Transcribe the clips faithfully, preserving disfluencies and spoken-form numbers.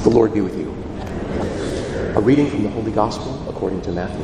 The Lord be with you. A reading from the Holy Gospel according to Matthew.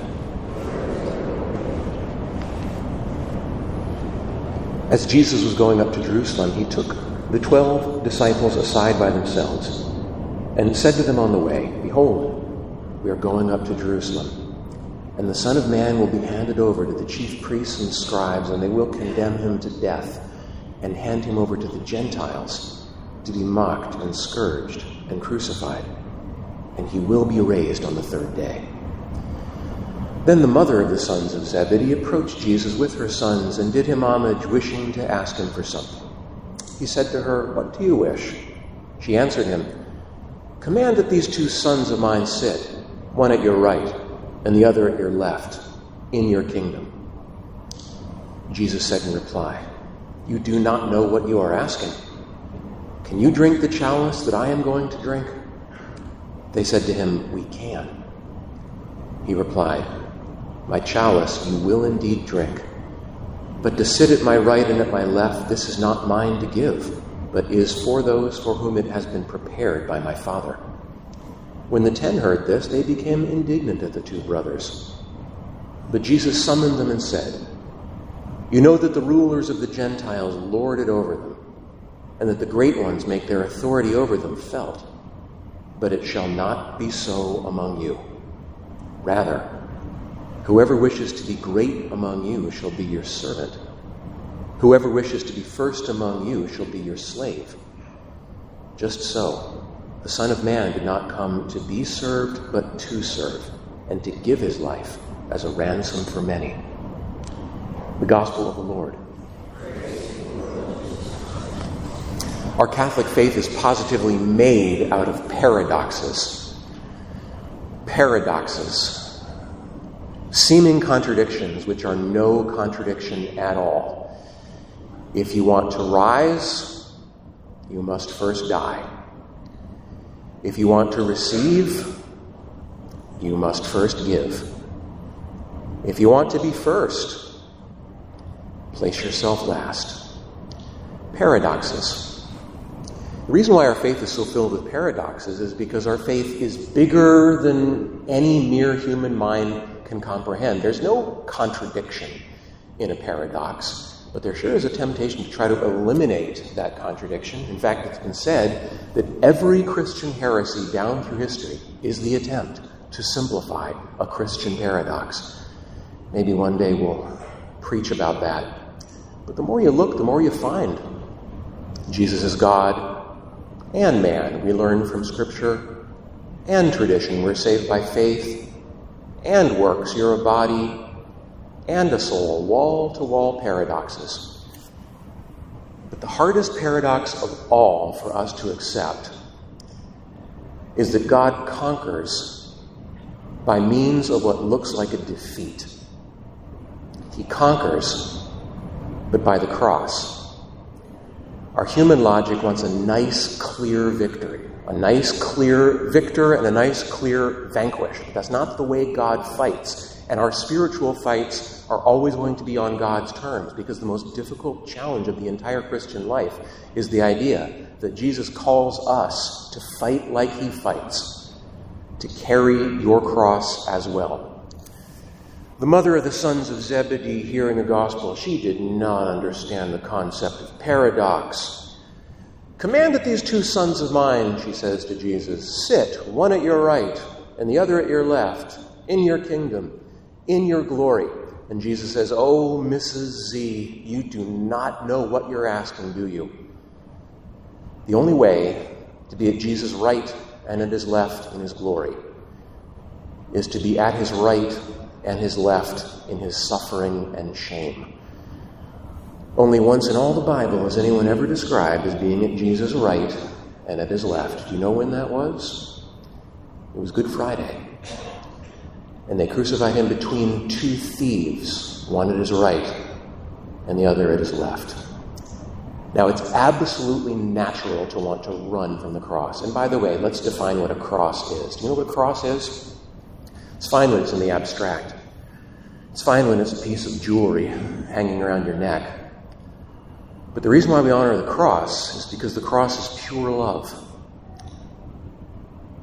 As Jesus was going up to Jerusalem, he took the twelve disciples aside by themselves and said to them on the way, "Behold, we are going up to Jerusalem, and the Son of Man will be handed over to the chief priests and scribes, and they will condemn him to death and hand him over to the Gentiles to be mocked and scourged and crucified, and he will be raised on the third day." Then the mother of the sons of Zebedee approached Jesus with her sons and did him homage, wishing to ask him for something. He said to her, "What do you wish?" She answered him, "Command that these two sons of mine sit, one at your right and the other at your left, in your kingdom." Jesus said in reply, "You do not know what you are asking. Can you drink the chalice that I am going to drink?" They said to him, "We can." He replied, "My chalice you will indeed drink, but to sit at my right and at my left, this is not mine to give, but is for those for whom it has been prepared by my Father." When the ten heard this, they became indignant at the two brothers. But Jesus summoned them and said, "You know that the rulers of the Gentiles lord it over them, and that the great ones make their authority over them felt. But it shall not be so among you. Rather, whoever wishes to be great among you shall be your servant. Whoever wishes to be first among you shall be your slave. Just so, the Son of Man did not come to be served, but to serve, and to give his life as a ransom for many." The Gospel of the Lord. Our Catholic faith is positively made out of paradoxes. Paradoxes. Seeming contradictions which are no contradiction at all. If you want to rise, you must first die. If you want to receive, you must first give. If you want to be first, place yourself last. Paradoxes. The reason why our faith is so filled with paradoxes is because our faith is bigger than any mere human mind can comprehend. There's no contradiction in a paradox, but there sure is a temptation to try to eliminate that contradiction. In fact, it's been said that every Christian heresy down through history is the attempt to simplify a Christian paradox. Maybe one day we'll preach about that. But the more you look, the more you find. Jesus is God and man. We learn from Scripture and tradition. We're saved by faith and works. You're a body and a soul. Wall-to-wall paradoxes. But the hardest paradox of all for us to accept is that God conquers by means of what looks like a defeat. He conquers, but by the cross. Our human logic wants a nice, clear victory. A nice, clear victor and a nice, clear vanquish. That's not the way God fights. And our spiritual fights are always going to be on God's terms, because the most difficult challenge of the entire Christian life is the idea that Jesus calls us to fight like he fights, to carry your cross as well. The mother of the sons of Zebedee here in the Gospel, she did not understand the concept of paradox. "Command that these two sons of mine," she says to Jesus, "sit, one at your right and the other at your left, in your kingdom, in your glory." And Jesus says, "Oh, Missus Z, you do not know what you're asking, do you?" The only way to be at Jesus' right and at his left in his glory is to be at his right and his left in his suffering and shame. Only once in all the Bible is anyone ever described as being at Jesus' right and at his left. Do you know when that was? It was Good Friday. And they crucified him between two thieves, one at his right and the other at his left. Now, it's absolutely natural to want to run from the cross. And by the way, let's define what a cross is. Do you know what a cross is? It's fine when it's in the abstract. It's fine when it's a piece of jewelry hanging around your neck. But the reason why we honor the cross is because the cross is pure love.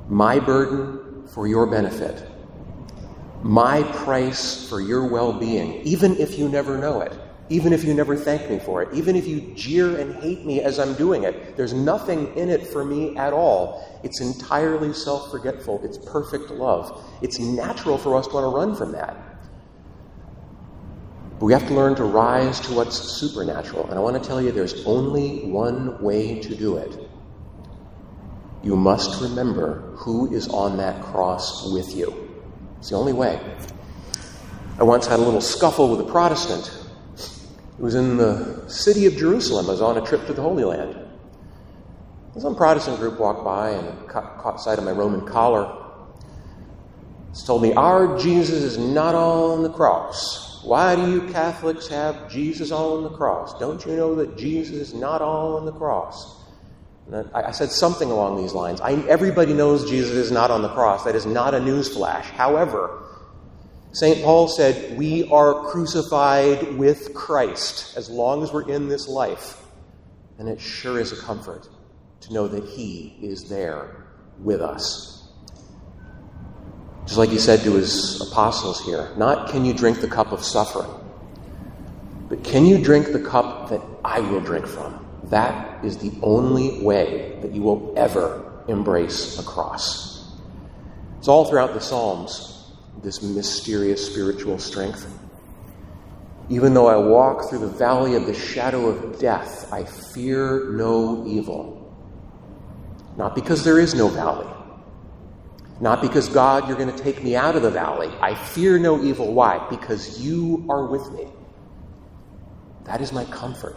My burden for your benefit. My price for your well-being, even if you never know it, even if you never thank me for it, even if you jeer and hate me as I'm doing it. There's nothing in it for me at all. It's entirely self-forgetful. It's perfect love. It's natural for us to want to run from that. But we have to learn to rise to what's supernatural. And I want to tell you, there's only one way to do it. You must remember who is on that cross with you. It's the only way. I once had a little scuffle with a Protestant. It was in the city of Jerusalem. I was on a trip to the Holy Land. Some Protestant group walked by and caught, caught sight of my Roman collar. It's told me, our Jesus is not on the cross. Why do you Catholics have Jesus on the cross? Don't you know that Jesus is not on the cross? And I, I said something along these lines. I, everybody knows Jesus is not on the cross. That is not a newsflash. However, Saint Paul said, we are crucified with Christ as long as we're in this life. And it sure is a comfort to know that he is there with us. Just like he said to his apostles here, not can you drink the cup of suffering, but can you drink the cup that I will drink from? That is the only way that you will ever embrace a cross. It's all throughout the Psalms, this mysterious spiritual strength. Even though I walk through the valley of the shadow of death, I fear no evil. Not because there is no valley. Not because, God, you're going to take me out of the valley. I fear no evil. Why? Because you are with me. That is my comfort.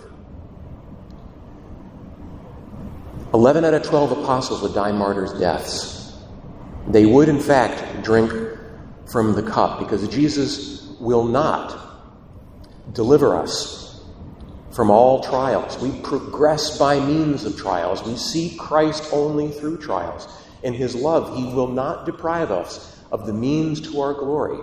Eleven out of twelve apostles would die martyrs' deaths. They would, in fact, drink from the cup because Jesus will not deliver us from all trials. We progress by means of trials. We see Christ only through trials. In his love, he will not deprive us of the means to our glory.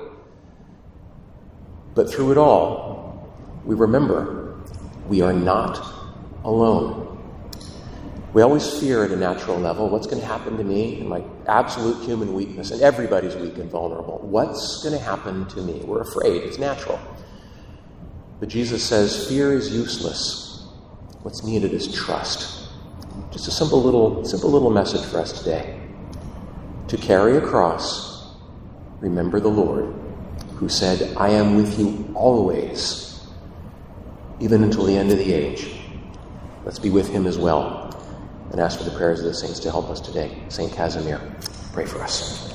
But through it all, we remember we are not alone. We always fear at a natural level, what's going to happen to me in my absolute human weakness? And everybody's weak and vulnerable. What's going to happen to me? We're afraid. It's natural. But Jesus says, fear is useless. What's needed is trust. Just a simple little, simple little message for us today. To carry a cross, remember the Lord, who said, I am with you always, even until the end of the age. Let's be with him as well. And ask for the prayers of the saints to help us today. Saint Casimir, pray for us.